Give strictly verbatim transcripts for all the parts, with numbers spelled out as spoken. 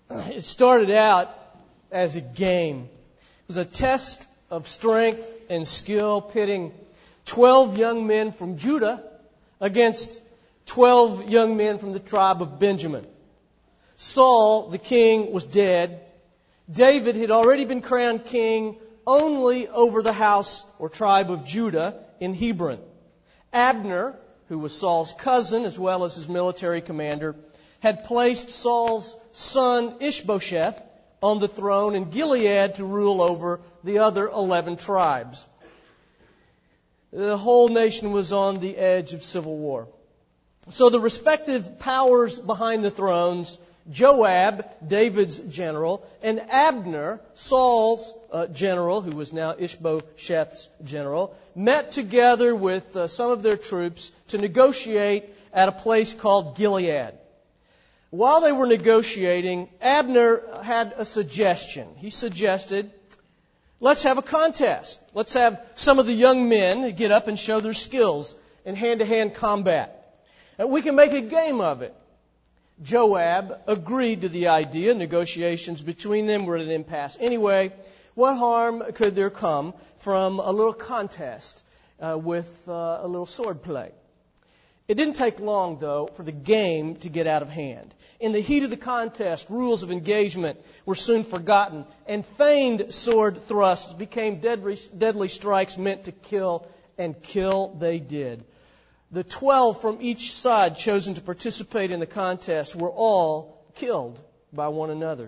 It started out as a game. It was a test of strength and skill, pitting twelve young men from Judah against twelve young men from the tribe of Benjamin. Saul, the king, was dead. David had already been crowned king only over the house or tribe of Judah in Hebron. Abner, who was Saul's cousin as well as his military commander, had placed Saul's son Ishbosheth on the throne in Gilead to rule over the other eleven tribes. The whole nation was on the edge of civil war. So the respective powers behind the thrones, Joab, David's general, and Abner, Saul's uh, general, who was now Ishbosheth's general, met together with uh, some of their troops to negotiate at a place called Gilead. While they were negotiating, Abner had a suggestion. He suggested, let's have a contest. Let's have some of the young men get up and show their skills in hand-to-hand combat. And we can make a game of it. Joab agreed to the idea. Negotiations between them were at an impasse. Anyway, what harm could there come from a little contest uh, with uh, a little sword play? It didn't take long, though, for the game to get out of hand. In the heat of the contest, rules of engagement were soon forgotten, and feigned sword thrusts became deadly, deadly strikes meant to kill, and kill they did. The twelve from each side chosen to participate in the contest were all killed by one another.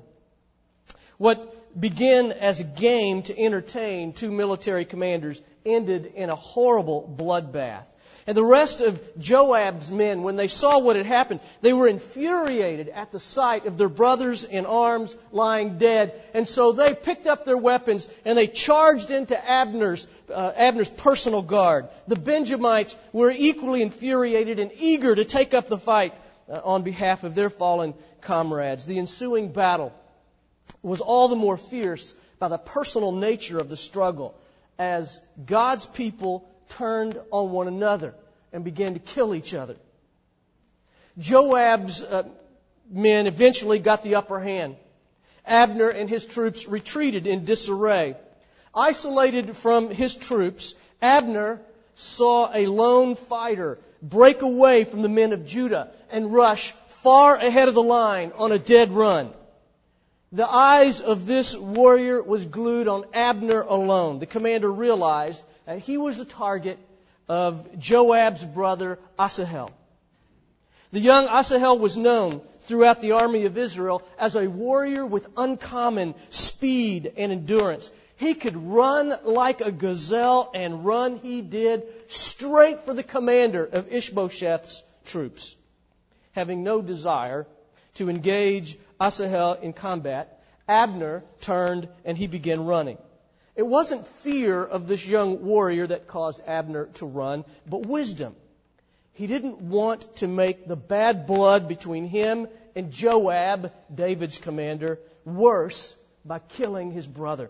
What began as a game to entertain two military commanders ended in a horrible bloodbath. And the rest of Joab's men, when they saw what had happened, they were infuriated at the sight of their brothers in arms lying dead. And so they picked up their weapons and they charged into Abner's, uh, Abner's personal guard. The Benjamites were equally infuriated and eager to take up the fight uh, on behalf of their fallen comrades. The ensuing battle was all the more fierce by the personal nature of the struggle as God's people turned on one another and began to kill each other. Joab's uh, men eventually got the upper hand. Abner and his troops retreated in disarray. Isolated from his troops, Abner saw a lone fighter break away from the men of Judah and rush far ahead of the line on a dead run. The eyes of this warrior was glued on Abner alone. The commander realized that he was the target of Joab's brother Asahel. The young Asahel was known throughout the army of Israel as a warrior with uncommon speed and endurance. He could run like a gazelle, and run he did straight for the commander of Ishbosheth's troops. Having no desire to engage Asahel in combat, Abner turned and he began running. It wasn't fear of this young warrior that caused Abner to run, but wisdom. He didn't want to make the bad blood between him and Joab, David's commander, worse by killing his brother.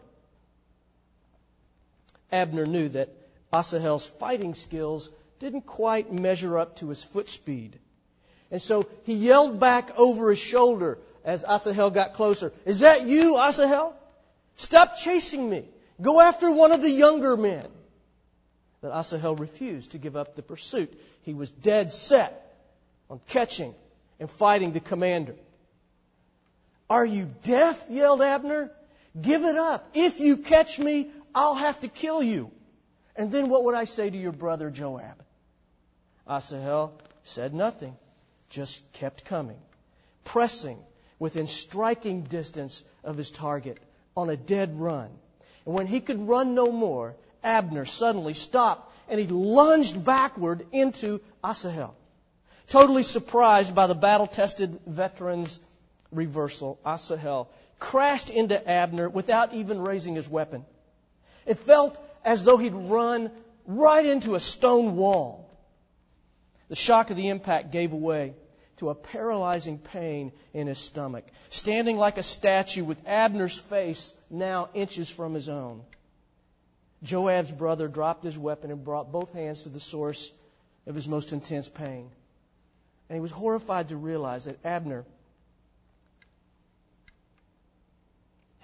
Abner knew that Asahel's fighting skills didn't quite measure up to his foot speed. And so he yelled back over his shoulder as Asahel got closer, "Is that you, Asahel? Stop chasing me. Go after one of the younger men." But Asahel refused to give up the pursuit. He was dead set on catching and fighting the commander. "Are you deaf?" yelled Abner. "Give it up. If you catch me, I'll have to kill you. And then what would I say to your brother Joab?" Asahel said nothing, just kept coming, pressing within striking distance of his target on a dead run. And when he could run no more, Abner suddenly stopped and he lunged backward into Asahel. Totally surprised by the battle-tested veteran's reversal, Asahel crashed into Abner without even raising his weapon. It felt as though he'd run right into a stone wall. The shock of the impact gave way to a paralyzing pain in his stomach, standing like a statue with Abner's face now inches from his own. Joab's brother dropped his weapon and brought both hands to the source of his most intense pain. And he was horrified to realize that Abner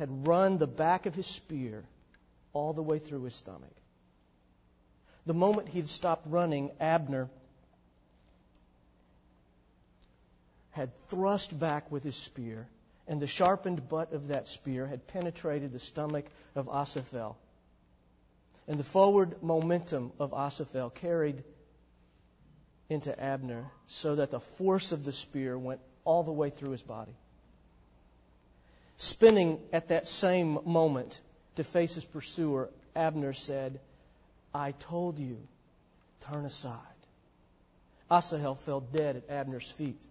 had run the back of his spear all the way through his stomach. The moment he had stopped running, Abner had thrust back with his spear, and the sharpened butt of that spear had penetrated the stomach of Asahel. And the forward momentum of Asahel carried into Abner so that the force of the spear went all the way through his body. Spinning at that same moment to face his pursuer, Abner said, "I told you, turn aside." Asahel fell dead at Abner's feet.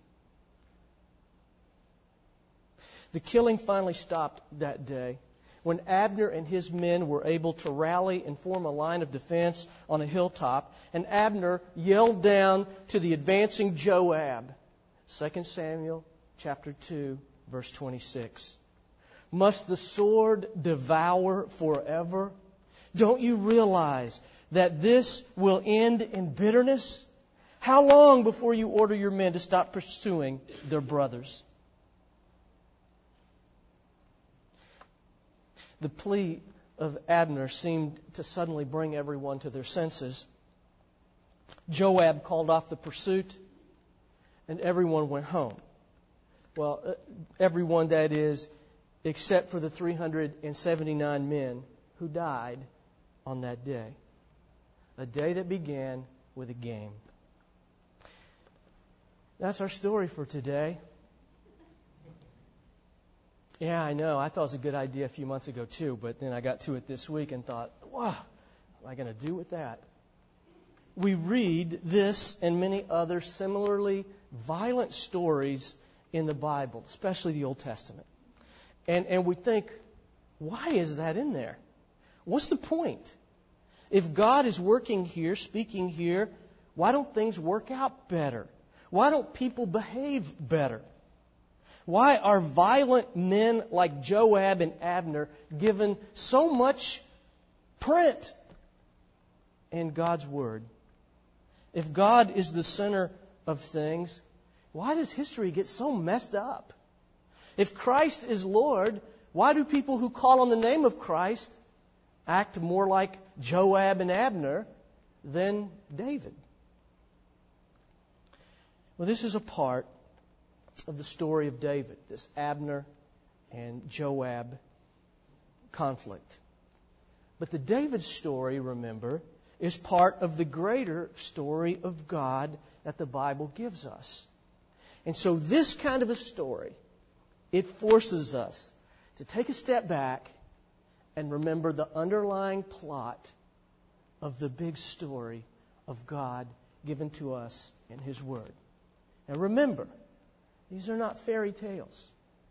The killing finally stopped that day when Abner and his men were able to rally and form a line of defense on a hilltop, and Abner yelled down to the advancing Joab. Second Samuel chapter two, verse twenty-six. Must the sword devour forever? Don't you realize that this will end in bitterness? How long before you order your men to stop pursuing their brothers? The plea of Abner seemed to suddenly bring everyone to their senses. Joab called off the pursuit, and everyone went home. Well, everyone, that is, except for the three hundred seventy-nine men who died on that day. A day that began with a game. That's our story for today. Yeah, I know. I thought it was a good idea a few months ago too, but then I got to it this week and thought, wow, what am I going to do with that? We read this and many other similarly violent stories in the Bible, especially the Old Testament. And, and we think, why is that in there? What's the point? If God is working here, speaking here, why don't things work out better? Why don't people behave better? Why are violent men like Joab and Abner given so much print in God's Word? If God is the center of things, why does history get so messed up? If Christ is Lord, why do people who call on the name of Christ act more like Joab and Abner than David? Well, this is a part of the story of David, this Abner and Joab conflict. But the David story, remember, is part of the greater story of God that the Bible gives us. And so this kind of a story, it forces us to take a step back and remember the underlying plot of the big story of God given to us in His Word. And remember, these are not fairy tales.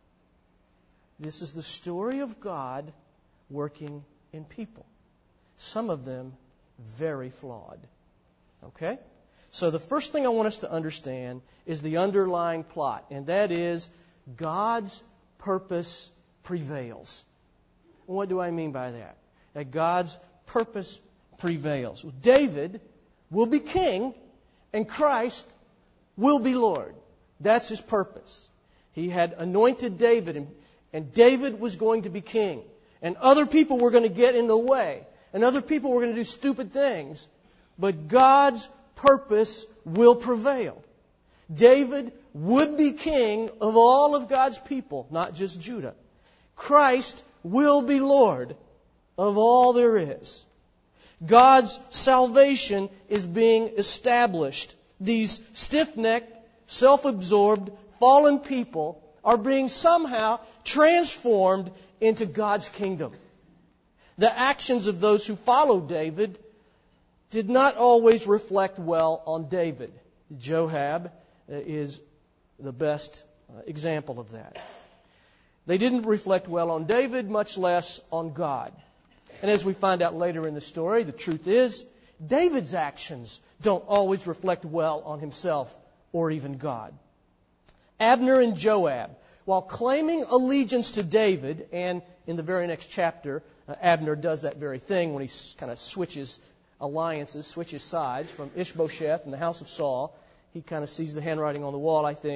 This is the story of God working in people. Some of them very flawed. Okay? So the first thing I want us to understand is the underlying plot, and that is God's purpose prevails. And what do I mean by that? That God's purpose prevails. Well, David will be king, and Christ will be Lord. That's His purpose. He had anointed David, and, and David was going to be king. And other people were going to get in the way. And other people were going to do stupid things. But God's purpose will prevail. David would be king of all of God's people, not just Judah. Christ will be Lord of all there is. God's salvation is being established. These stiff-necked, self-absorbed, fallen people are being somehow transformed into God's kingdom. The actions of those who followed David did not always reflect well on David. Joab is the best example of that. They didn't reflect well on David, much less on God. And as we find out later in the story, the truth is, David's actions don't always reflect well on himself or even God. Abner and Joab, while claiming allegiance to David, and in the very next chapter, uh, Abner does that very thing when he kind of switches alliances, switches sides from Ishbosheth and the house of Saul. He kind of sees the handwriting on the wall, I think,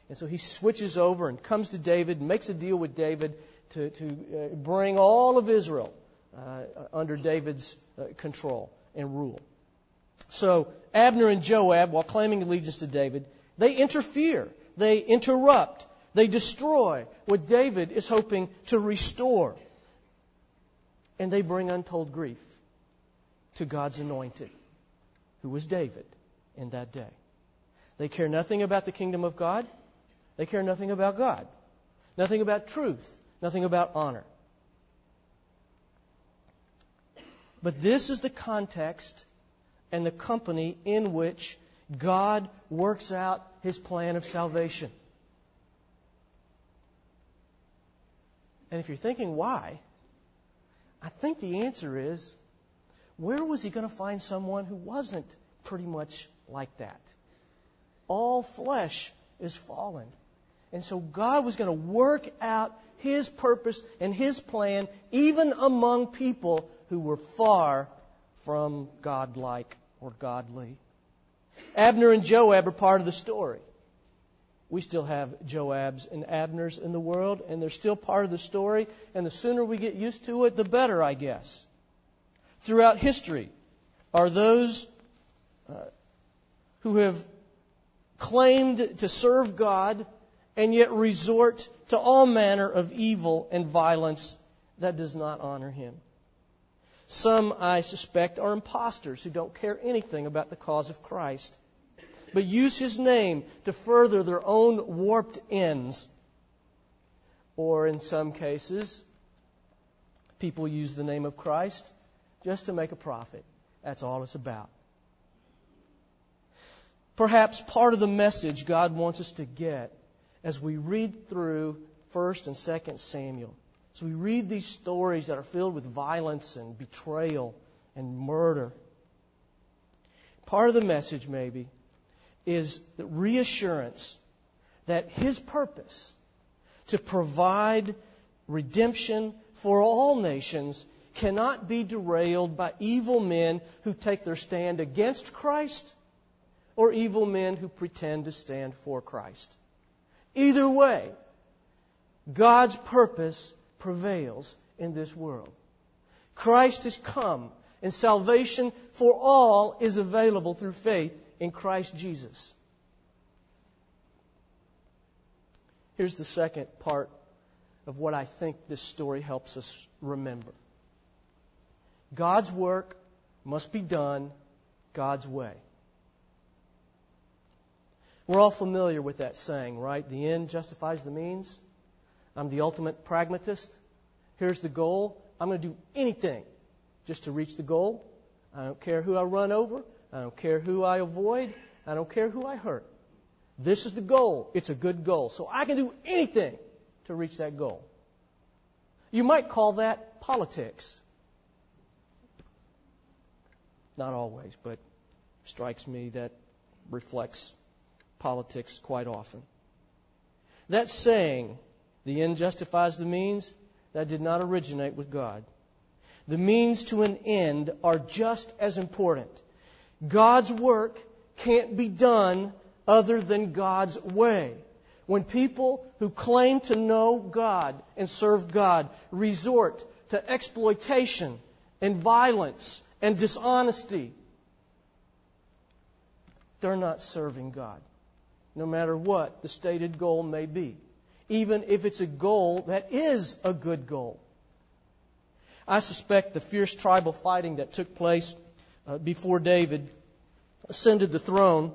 And so he switches over and comes to David, and makes a deal with David to, to uh, bring all of Israel uh, under David's uh, control and rule. So Abner and Joab, while claiming allegiance to David, they interfere, they interrupt, they destroy what David is hoping to restore. And they bring untold grief to God's anointed, who was David in that day. They care nothing about the kingdom of God. They care nothing about God. Nothing about truth. Nothing about honor. But this is the context and the company in which God works out His plan of salvation. And if you're thinking, why? I think the answer is, where was He going to find someone who wasn't pretty much like that? All flesh is fallen. And so God was going to work out His purpose and His plan even among people who were far from God-like or godly. Abner and Joab are part of the story. We still have Joabs and Abners in the world, and they're still part of the story. And the sooner we get used to it, the better, I guess. Throughout history are those uh, who have claimed to serve God and yet resort to all manner of evil and violence that does not honor Him. Some, I suspect, are impostors who don't care anything about the cause of Christ, but use His name to further their own warped ends. Or in some cases, people use the name of Christ just to make a profit. That's all it's about. Perhaps part of the message God wants us to get as we read through First and Second Samuel, as we read these stories that are filled with violence and betrayal and murder, part of the message maybe is the reassurance that His purpose to provide redemption for all nations cannot be derailed by evil men who take their stand against Christ or evil men who pretend to stand for Christ. Either way, God's purpose prevails in this world. Christ has come, and salvation for all is available through faith in Christ Jesus. Here's the second part of what I think this story helps us remember. God's work must be done God's way. We're all familiar with that saying, right? The end justifies the means. I'm the ultimate pragmatist. Here's the goal. I'm going to do anything just to reach the goal. I don't care who I run over. I don't care who I avoid. I don't care who I hurt. This is the goal. It's a good goal. So I can do anything to reach that goal. You might call that politics. Not always, but strikes me that reflects politics quite often. That saying, the end justifies the means, that did not originate with God. The means to an end are just as important. God's work can't be done other than God's way. When people who claim to know God and serve God resort to exploitation and violence and dishonesty, they're not serving God, no matter what the stated goal may be, even if it's a goal that is a good goal. I suspect the fierce tribal fighting that took place uh, before David ascended the throne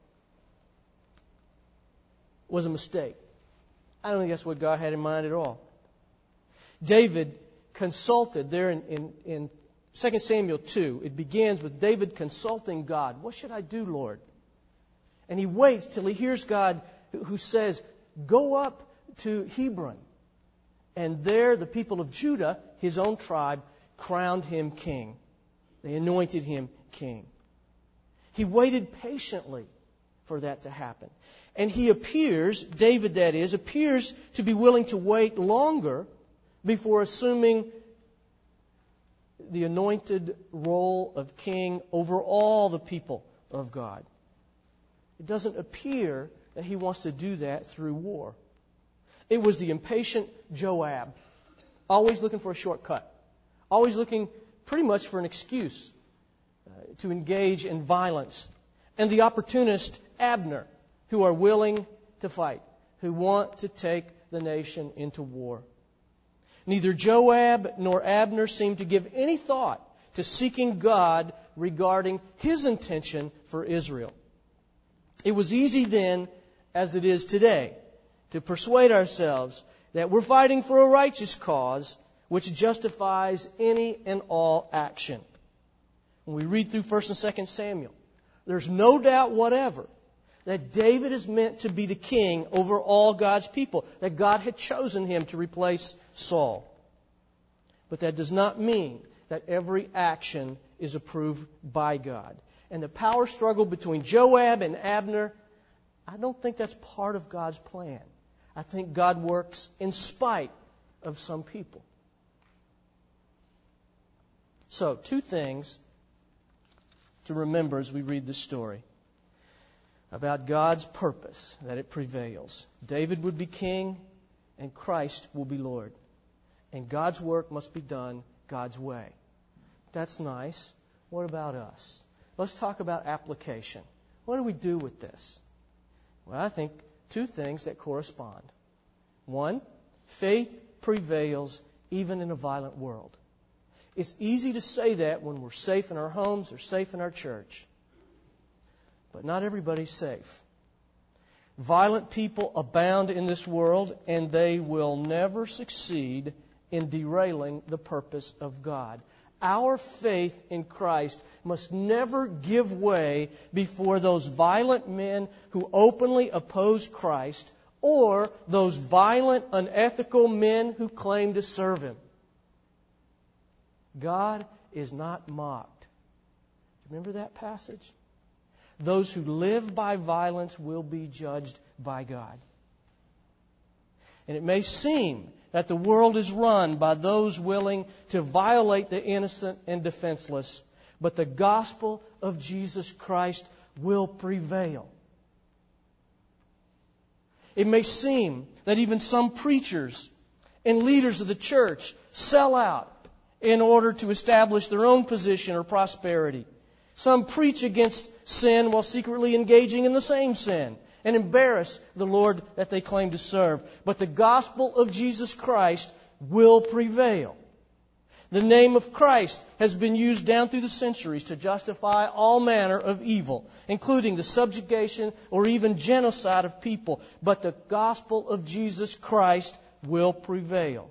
was a mistake. I don't think that's what God had in mind at all. David consulted there in, in, in Second Samuel two. It begins with David consulting God. What should I do, Lord? And he waits till he hears God who says, go up to Hebron. And there the people of Judah, his own tribe, crowned him king. They anointed him king. He waited patiently for that to happen. And he appears, David that is, appears to be willing to wait longer before assuming the anointed role of king over all the people of God. It doesn't appear that He wants to do that through war. It was the impatient Joab, always looking for a shortcut, always looking pretty much for an excuse uh, to engage in violence, and the opportunist Abner, who are willing to fight, who want to take the nation into war. Neither Joab nor Abner seemed to give any thought to seeking God regarding His intention for Israel. It was easy then, as it is today, to persuade ourselves that we're fighting for a righteous cause which justifies any and all action. When we read through First and Second Samuel, there's no doubt whatever that David is meant to be the king over all God's people, that God had chosen him to replace Saul. But that does not mean that every action is approved by God. And the power struggle between Joab and Abner, I don't think that's part of God's plan. I think God works in spite of some people. So, two things to remember as we read this story about God's purpose, that it prevails. David would be king, and Christ will be Lord. And God's work must be done God's way. That's nice. What about us? Let's talk about application. What do we do with this? Well, I think two things that correspond. One, faith prevails even in a violent world. It's easy to say that when we're safe in our homes or safe in our church. But not everybody's safe. Violent people abound in this world, and they will never succeed in derailing the purpose of God. Our faith in Christ must never give way before those violent men who openly oppose Christ or those violent, unethical men who claim to serve Him. God is not mocked. Remember that passage? Those who live by violence will be judged by God. And it may seem that the world is run by those willing to violate the innocent and defenseless, but the gospel of Jesus Christ will prevail. It may seem that even some preachers and leaders of the church sell out in order to establish their own position or prosperity. Some preach against sin while secretly engaging in the same sin and embarrass the Lord that they claim to serve. But the gospel of Jesus Christ will prevail. The name of Christ has been used down through the centuries to justify all manner of evil, including the subjugation or even genocide of people. But the gospel of Jesus Christ will prevail.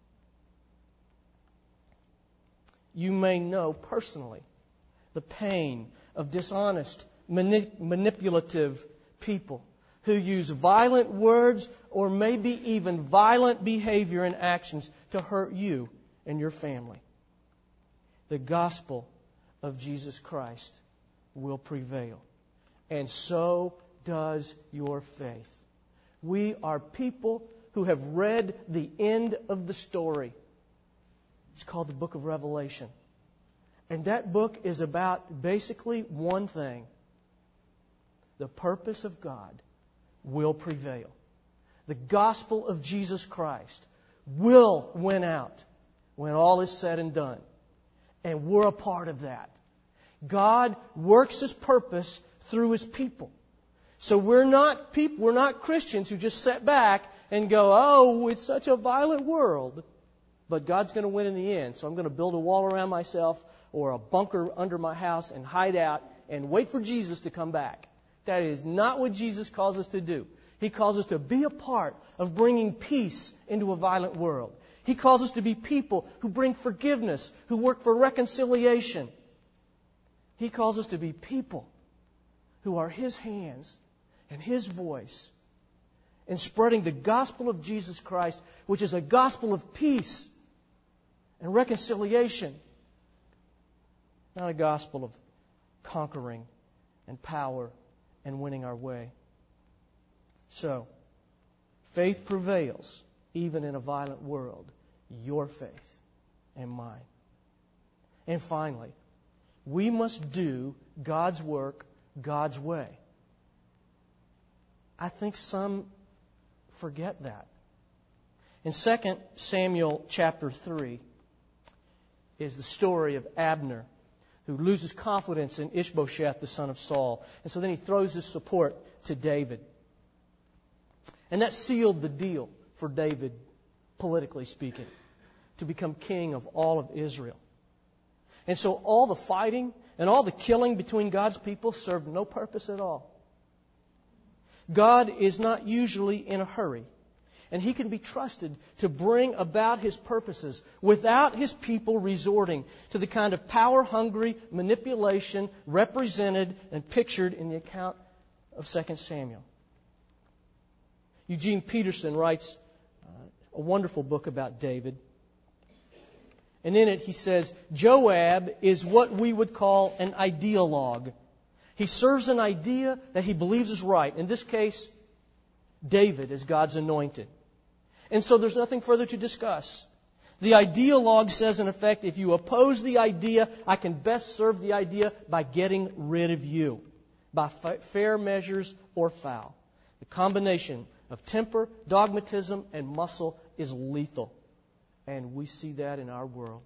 You may know personally the pain of dishonest, manip- manipulative people who use violent words or maybe even violent behavior and actions to hurt you and your family. The gospel of Jesus Christ will prevail. And so does your faith. We are people who have read the end of the story. It's called the Book of Revelation. And that book is about basically one thing. The purpose of God will prevail. The gospel of Jesus Christ will win out when all is said and done. And we're a part of that. God works His purpose through His people. So we're not people, we're not Christians who just sit back and go, oh, it's such a violent world. But God's going to win in the end. So I'm going to build a wall around myself or a bunker under my house and hide out and wait for Jesus to come back. That is not what Jesus calls us to do. He calls us to be a part of bringing peace into a violent world. He calls us to be people who bring forgiveness, who work for reconciliation. He calls us to be people who are His hands and His voice in spreading the gospel of Jesus Christ, which is a gospel of peace and reconciliation, not a gospel of conquering and power and winning our way. So, faith prevails even in a violent world. Your faith and mine. And finally, we must do God's work God's way. I think some forget that. In Second Samuel chapter three is the story of Abner, who loses confidence in Ishbosheth, the son of Saul. And so then he throws his support to David. And that sealed the deal for David, politically speaking, to become king of all of Israel. And so all the fighting and all the killing between God's people served no purpose at all. God is not usually in a hurry, and He can be trusted to bring about His purposes without His people resorting to the kind of power-hungry manipulation represented and pictured in the account of Second Samuel. Eugene Peterson writes uh, a wonderful book about David. And in it he says, Joab is what we would call an ideologue. He serves an idea that he believes is right. In this case, David is God's anointed. And so there's nothing further to discuss. The ideologue says, in effect, if you oppose the idea, I can best serve the idea by getting rid of you, by fa- fair measures or foul. The combination of temper, dogmatism, and muscle is lethal. And we see that in our world.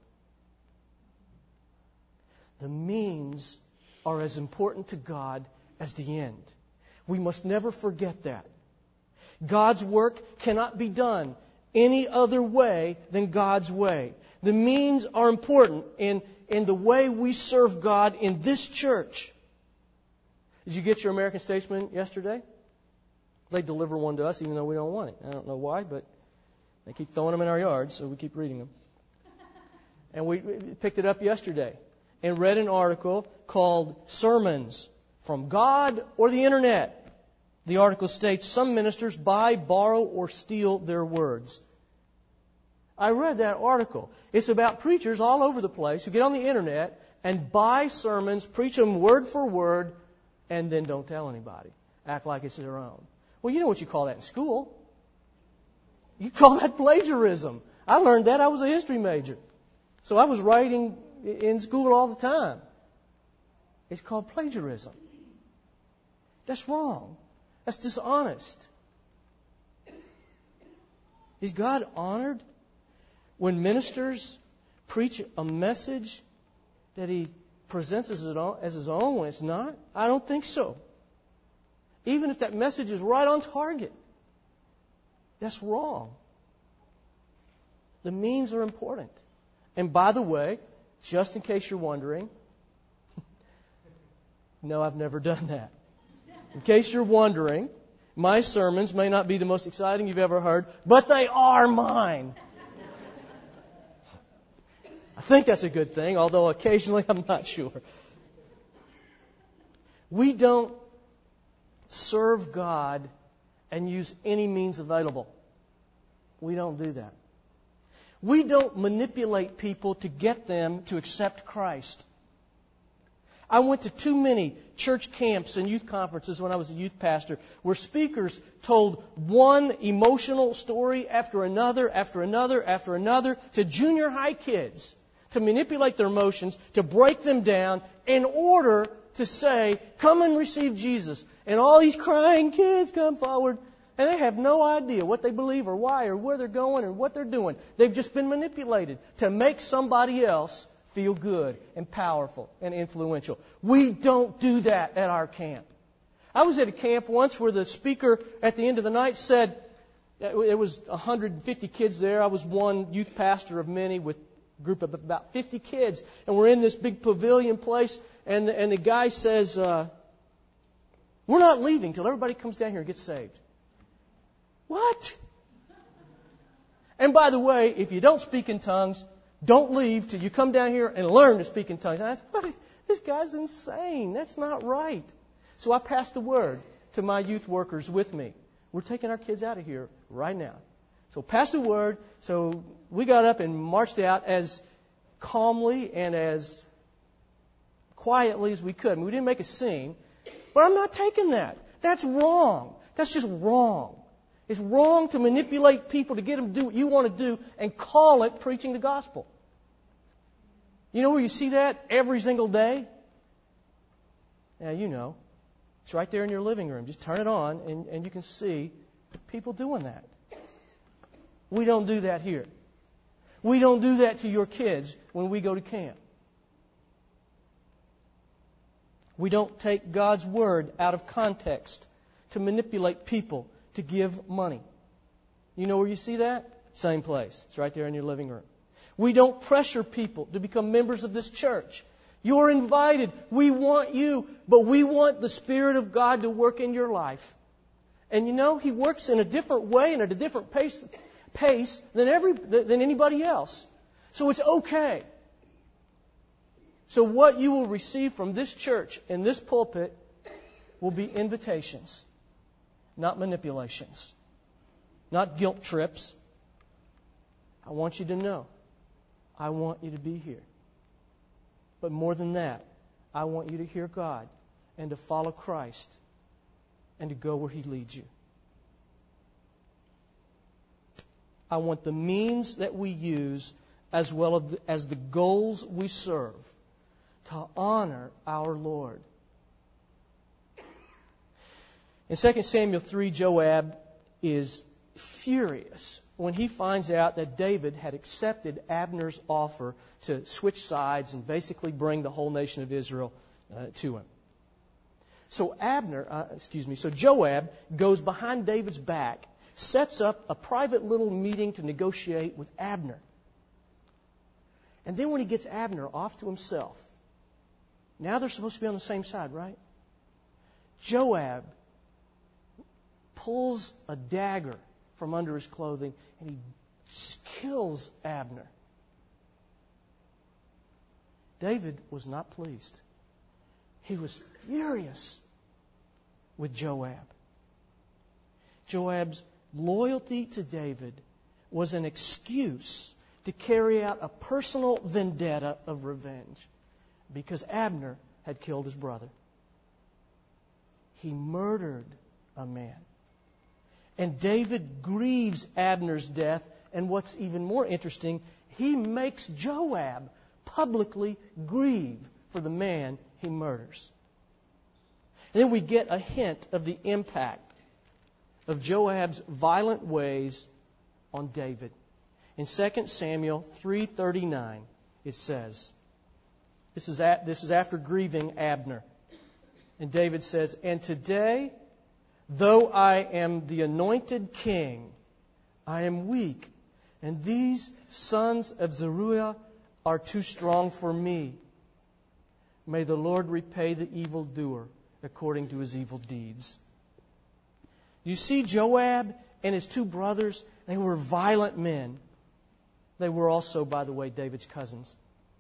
The means are as important to God as the end. We must never forget that. God's work cannot be done any other way than God's way. The means are important in, in the way we serve God in this church. Did you get your American Statesman yesterday? They deliver one to us even though we don't want it. I don't know why, but they keep throwing them in our yards, so we keep reading them. And we picked it up yesterday and read an article called Sermons from God or the Internet. The article states, some ministers buy, borrow, or steal their words. I read that article. It's about preachers all over the place who get on the Internet and buy sermons, preach them word for word, and then don't tell anybody. Act like it's their own. Well, you know what you call that in school. You call that plagiarism. I learned that. I was a history major. So I was writing in school all the time. It's called plagiarism. That's wrong. That's dishonest. Is God honored when ministers preach a message that He presents as his own, as his own when it's not? I don't think so. Even if that message is right on target. That's wrong. The means are important. And by the way, just in case you're wondering, no, I've never done that. In case you're wondering, my sermons may not be the most exciting you've ever heard, but they are mine. I think that's a good thing, although occasionally I'm not sure. We don't serve God and use any means available. We don't do that. We don't manipulate people to get them to accept Christ. I went to too many church camps and youth conferences when I was a youth pastor where speakers told one emotional story after another, after another, after another to junior high kids to manipulate their emotions, to break them down in order to say, come and receive Jesus. And all these crying kids come forward and they have no idea what they believe or why or where they're going or what they're doing. They've just been manipulated to make somebody else feel good and powerful and influential. We don't do that at our camp. I was at a camp once where the speaker at the end of the night said, it was one hundred fifty kids there. I was one youth pastor of many with a group of about fifty kids. And we're in this big pavilion place. And the, and the guy says, uh, we're not leaving till everybody comes down here and gets saved. What? And by the way, if you don't speak in tongues, don't leave till you come down here and learn to speak in tongues. And I said, what is, this guy's insane. That's not right. So I passed the word to my youth workers with me. We're taking our kids out of here right now. So pass the word. So we got up and marched out as calmly and as quietly as we could. I mean, we didn't make a scene. But I'm not taking that. That's wrong. That's just wrong. It's wrong to manipulate people to get them to do what you want to do and call it preaching the gospel. You know where you see that every single day? Yeah, you know. It's right there in your living room. Just turn it on, and, and you can see people doing that. We don't do that here. We don't do that to your kids when we go to camp. We don't take God's Word out of context to manipulate people to give money. You know where you see that? Same place. It's right there in your living room. We don't pressure people to become members of this church. You're invited. We want you, but we want the Spirit of God to work in your life. And you know, He works in a different way and at a different pace, pace than every than anybody else. So it's okay. So what you will receive from this church and this pulpit will be invitations, not manipulations, not guilt trips. I want you to know, I want you to be here. But more than that, I want you to hear God and to follow Christ and to go where He leads you. I want the means that we use as well as the goals we serve to honor our Lord. In Second Samuel three, Joab is furious when he finds out that David had accepted Abner's offer to switch sides and basically bring the whole nation of Israel uh, to him. So Abner, uh, excuse me, so Joab goes behind David's back, sets up a private little meeting to negotiate with Abner. And then when he gets Abner off to himself, now they're supposed to be on the same side, right? Joab pulls a dagger from under his clothing and he kills Abner. David was not pleased. He was furious with Joab. Joab's loyalty to David was an excuse to carry out a personal vendetta of revenge because Abner had killed his brother. He murdered a man. And David grieves Abner's death, and what's even more interesting, he makes Joab publicly grieve for the man he murders. And then we get a hint of the impact of Joab's violent ways on David. In Second Samuel three thirty-nine, it says, this is, at, this is after grieving Abner. And David says, "And today, though I am the anointed king, I am weak, and these sons of Zeruiah are too strong for me. May the Lord repay the evildoer according to his evil deeds." You see, Joab and his two brothers, they were violent men. They were also, by the way, David's cousins.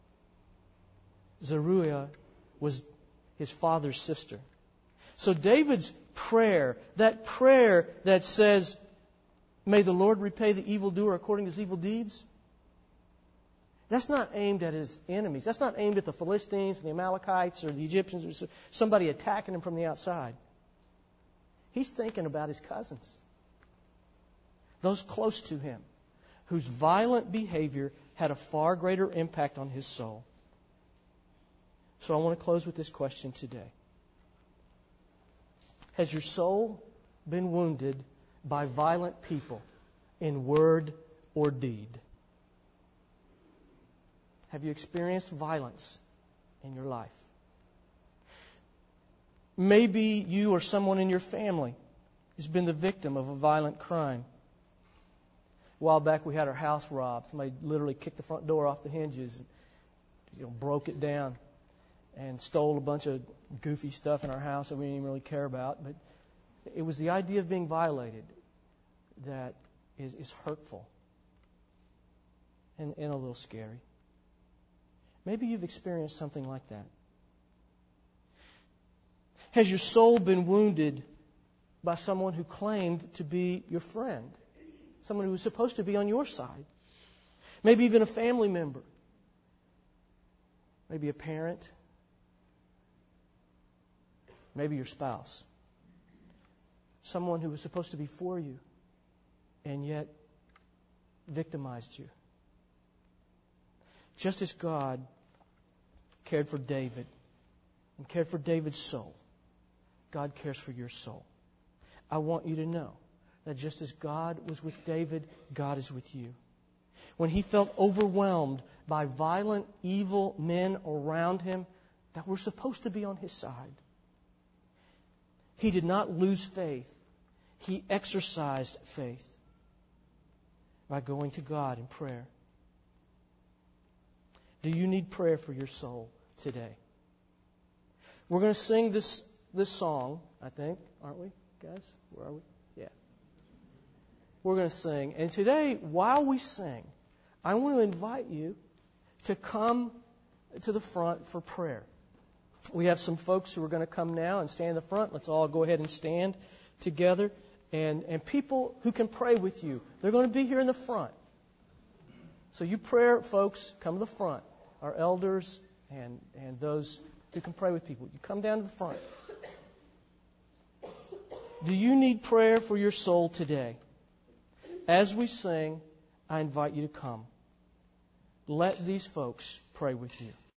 Zeruiah was his father's sister. So David's prayer, that prayer that says, "May the Lord repay the evildoer according to his evil deeds," that's not aimed at his enemies. That's not aimed at the Philistines, the Amalekites, or the Egyptians, or somebody attacking him from the outside. He's thinking about his cousins, those close to him, whose violent behavior had a far greater impact on his soul. So I want to close with this question today. Has your soul been wounded by violent people in word or deed? Have you experienced violence in your life? Maybe you or someone in your family has been the victim of a violent crime. A while back we had our house robbed. Somebody literally kicked the front door off the hinges and, you know, broke it down and stole a bunch of goofy stuff in our house that we didn't even really care about. But it was the idea of being violated that is, is hurtful and, and a little scary. Maybe you've experienced something like that. Has your soul been wounded by someone who claimed to be your friend? Someone who was supposed to be on your side? Maybe even a family member. Maybe a parent. Maybe your spouse. Someone who was supposed to be for you and yet victimized you. Just as God cared for David and cared for David's soul, God cares for your soul. I want you to know that just as God was with David, God is with you. When he felt overwhelmed by violent, evil men around him that were supposed to be on his side, he did not lose faith. He exercised faith by going to God in prayer. Do you need prayer for your soul today? We're going to sing this this song, I think, aren't we, guys? Where are we? Yeah. We're going to sing. And today, while we sing, I want to invite you to come to the front for prayer. We have some folks who are going to come now and stand in the front. Let's all go ahead and stand together. And, and people who can pray with you, they're going to be here in the front. So you prayer folks, come to the front. Our elders and, and those who can pray with people, you come down to the front. Do you need prayer for your soul today? As we sing, I invite you to come. Let these folks pray with you.